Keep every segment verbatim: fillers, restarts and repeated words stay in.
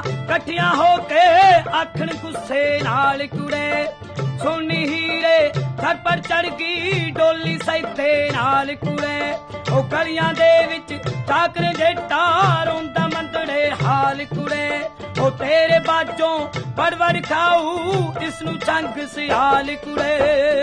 कट्ठियां होके आखण गुस्से नाल कुड़े सोनी हीरे छत पर चढ़ गई डोली सैते नाल कुड़े ओ गलियां दे विच चाकर जेटा रोंदा मंदड़े हाल कुड़े ओ तेरे बाजों वड़ वड़ खाऊ इसनू चंग सियाल कुड़े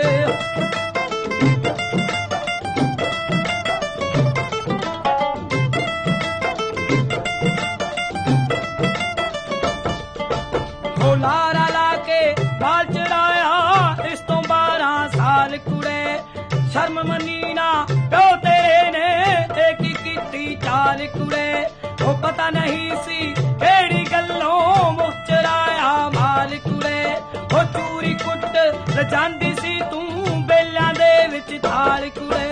लारा लाके बाल चढ़ाया इस तो बारह साल कुड़े शर्म मनी ना प्यो तेरे ने एक कीती चाल कुड़े वो पता नहीं सी केड़ी गल्लों मुख चढ़ाया माल कुड़े वो चूरी कुट रजांदी सी तू बेलियां दे विच थाल कुड़े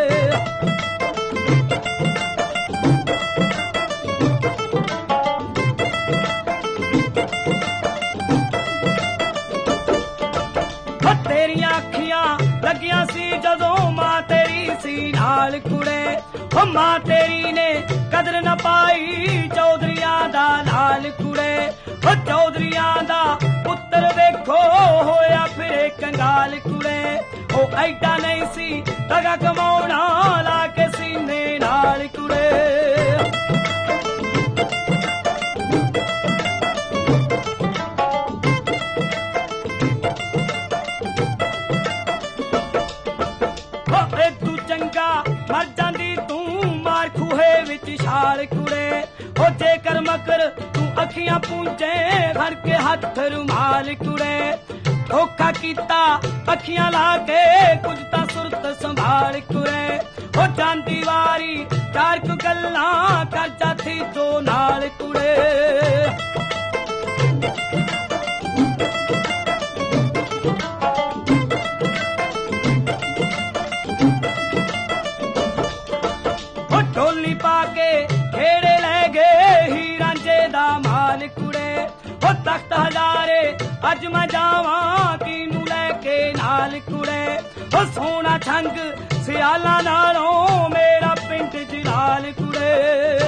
तेरिया अखियां लगियां सी जदों मां तेरी सी नाल कुड़े ओ मां तेरी ने कदर न पाई चौधरियां दा लाल कुड़े ओ चौधरियां दा पुत्तर देखो होया फिरे कंगाल कुड़े ओ ऐडा नहीं सी तगा कमाउणा ला के सीने नाल कुड़े मर जांदी तू मार खूहे विच छाल कुड़े ओ जेकर मकर तू अखियां पूंजे भर के हथ रुमाल कुड़े धोखा कीता अखियां ला के कुछ तां सुरत संभाल कुड़े ओ जांदी वारी चार कु गल्लां कर जाती तो नाल कुड़े ढोली पाके खेड़े ले गए ही रांझे दा माल कुड़े ओ तख्त हजारे अज मैं जावा कीनू लेके नाल कुड़े ओ सोना छंग सियाला नालों मेरा पिंड जलाल कुड़े